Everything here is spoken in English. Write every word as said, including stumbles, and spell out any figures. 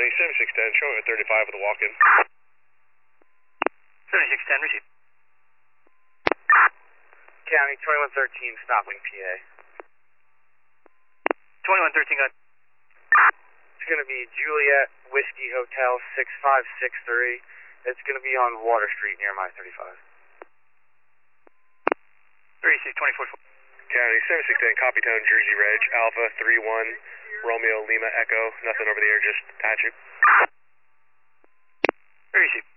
County, seventy-six ten, showing at thirty-five with a walk-in. seventy-six ten, receive. County, twenty-one thirteen, stopping P A. twenty-one thirteen, got. It's going to be Juliet Whiskey Hotel six five six three. It's going to be on Water Street near my thirty-five. thirty-six twenty-four. County, seventy-six ten, copy tone, Jersey Reg, Alpha three one, Romeo Lima Echo, nothing over the air, just patch it. Receive.